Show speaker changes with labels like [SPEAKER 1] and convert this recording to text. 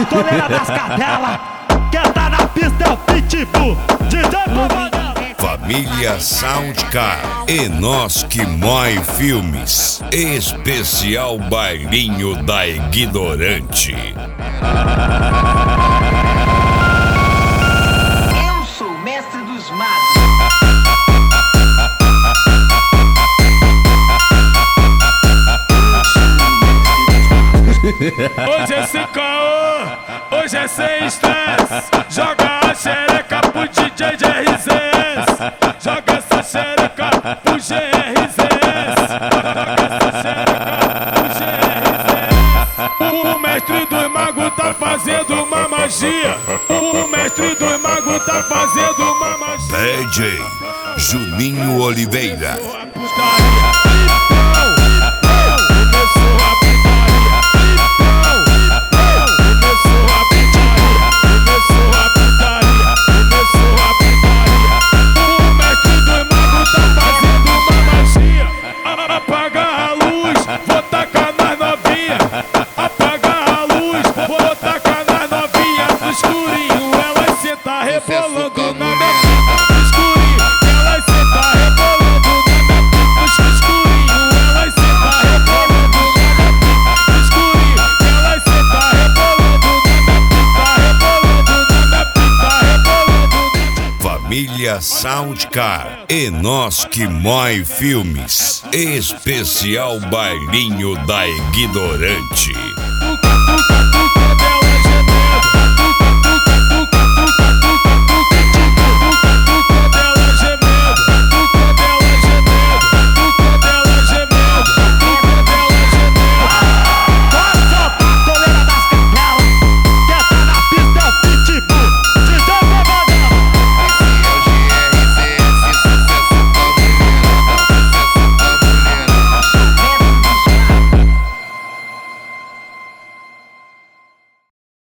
[SPEAKER 1] pistoleira das cadelas. Quem tá na pista é o Pitbull, DJ Pavadela.
[SPEAKER 2] Família Soundcar e Nós Que Mói Filmes. Especial Bailinho da Ignorante.
[SPEAKER 3] Eu sou o mestre dos magos.
[SPEAKER 4] Hoje é sem caô, hoje é sem estresse. Joga a xereca pro DJ GRZS. Joga essa xereca pro GRZS. Joga essa xereca pro GRZS. O mestre dos magos tá fazendo uma magia. O mestre dos magos tá fazendo uma magia.
[SPEAKER 2] DJ Juninho Oliveira.
[SPEAKER 4] Vou tacar nas novinha, apagar a luz, vou tacar nas novinha no escurinho, elas cê tá rebolando na minha pista no escurinho, elas cê tá rebolando na minha pista no escurinho, elas cê tá rebolando na minha pista no escurinho, elas cê tá rebolando na minha pista, rebolando.
[SPEAKER 2] Família Soundcar e Nós Que Mói Filmes. Especial Bailinho da Ignorante.